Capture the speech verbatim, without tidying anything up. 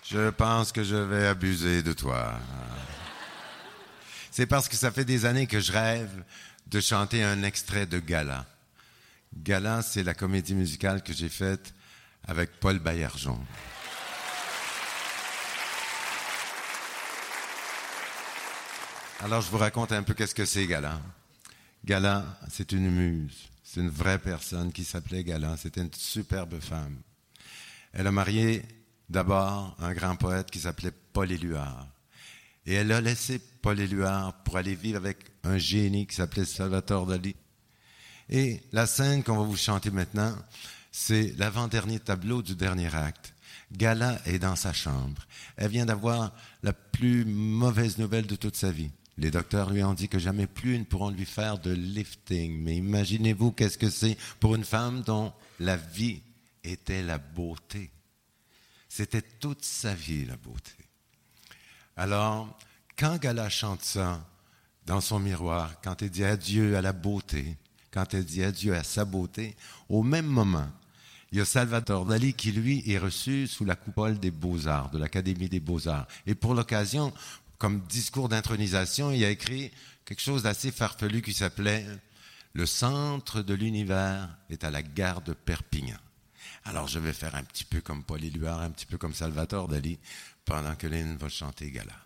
Je pense que je vais abuser de toi. C'est parce que ça fait des années que je rêve de chanter un extrait de Gala. Gala, c'est la comédie musicale que j'ai faite avec Paul Baillargeon. Alors, je vous raconte un peu qu'est-ce que c'est Gala. Gala, c'est une muse. C'est une vraie personne qui s'appelait Gala. C'était une superbe femme. Elle a marié d'abord un grand poète qui s'appelait Paul Éluard. Et elle a laissé Paul Éluard pour aller vivre avec un génie qui s'appelait Salvatore Dali. Et la scène qu'on va vous chanter maintenant, c'est l'avant-dernier tableau du dernier acte. Gala est dans sa chambre. Elle vient d'avoir la plus mauvaise nouvelle de toute sa vie. Les docteurs lui ont dit que jamais plus ils ne pourront lui faire de lifting. Mais imaginez-vous qu'est-ce que c'est pour une femme dont la vie était la beauté. C'était toute sa vie, la beauté. Alors, quand Gala chante ça dans son miroir, quand elle dit adieu à la beauté, quand elle dit adieu à sa beauté, au même moment, il y a Salvatore Dali qui, lui, est reçu sous la coupole des Beaux-Arts, de l'Académie des Beaux-Arts. Et pour l'occasion, comme discours d'intronisation, il a écrit quelque chose d'assez farfelu qui s'appelait « Le centre de l'univers est à la gare de Perpignan ». Alors, je vais faire un petit peu comme Paul Éluard, un petit peu comme Salvatore Dali, pendant que Lynn va chanter Gala.